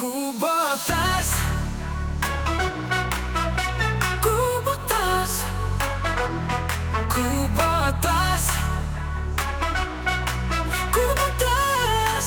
Kubotas, Kubotas, Kubotas, Kubotas.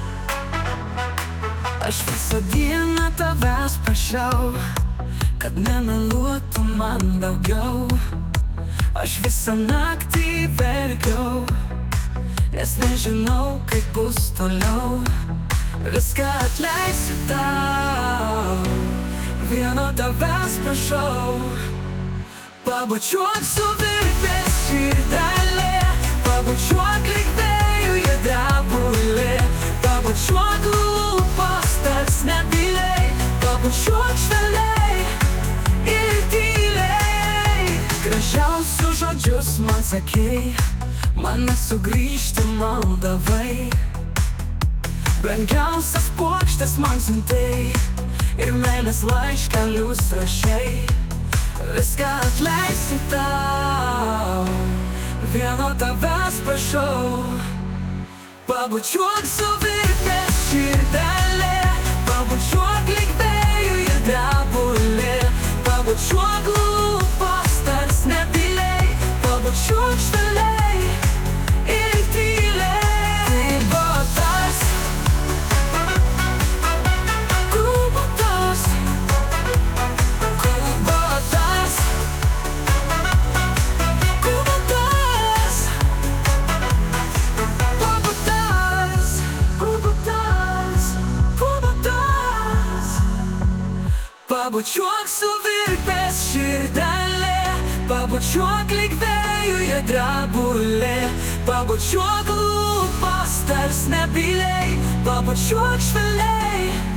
Aš visą dieną tavęs prašiau, kad nemeluotum man daugiau. Aš visą naktį verkiau, nes nežinau, kaip bus toliau. Viską atleisiu tau, vieno tavęs prašau. Pabučiuok suvirpės širdelė, pabučiuok lyg vėjuje drebulė, pabučiuok lūpas tarsi nebyliai, pabučiuok švelniai ir tyliai. Gražiausius žodžius man sakei, man nesugrįžti maldavai. Brangiausias puokštes man siuntei ir meilės laiškelius rašei. Viską atleisiu tau, vieno tavęs prašau. Pabučiuok suvirpės širdelė, pabučiuok lyg vėjuje drebulė, pabučiuok lūpas tarsi nebyliai, pabučiuok švelniai ir tyliai. Pabučiuok suvirpės širdelė, pabučiuok lyg vėjuje drebulė, pabučiuok lūpas tarsi nebyliai, pabučiuok švelniai